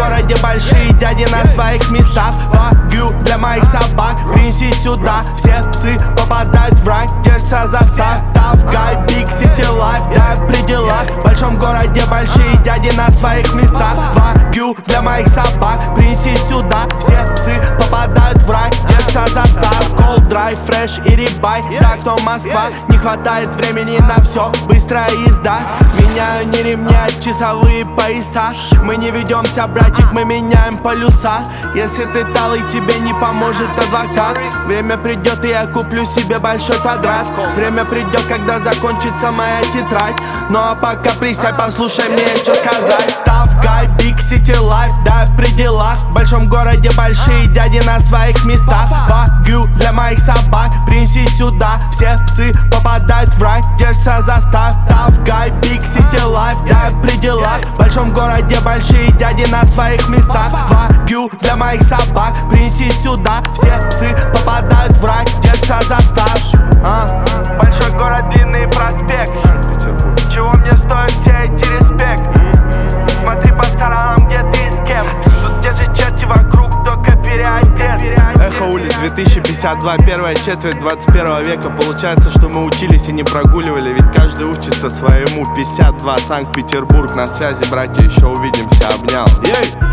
городе большие дяди на своих местах. Вагю для моих собак, принеси сюда. Все псы попадают в рай, держатся за став. Tough guy, big city life, да, при делах. В большом городе большие дяди на своих местах. Вагю для моих собак, принеси сюда. Все псы попадают в рай, держатся за став. Cold drive, фреш и рибай, за окном Москва. Не хватает времени на все, быстрая езда. Меняю не ремни, а часовые пояса. Мы не ведемся, братик, мы меняем полюса. Если ты талый, тебе не поможет адвокат. Время придет, и я куплю себе большой квадрат. Время придет, когда закончится моя тетрадь. Ну а пока присядь, послушай мне, что сказать. Tough guy, big city life, да, при делах. В большом городе большие дяди на своих местах. Вагю для моих собак, принеси сюда. Все псы попадают в рай, держатся за став. Tough guy, big city life, да, при делах. В большом городе большие дяди на своих местах. Вагю для моих собак, принеси сюда. Все псы попадают в рай, держатся за став. Большой город, длинный проспект. Чего мне стоят все эти респект? Смотри по сторонам, где ты и с кем. Тут те же черти вокруг, только переодет. Эхо улиц 2052, первая четверть 21 века. Получается, что мы учились и не прогуливали, ведь каждый учится своему. 52, Санкт-Петербург, на связи, братья, еще увидимся, обнял. Ей!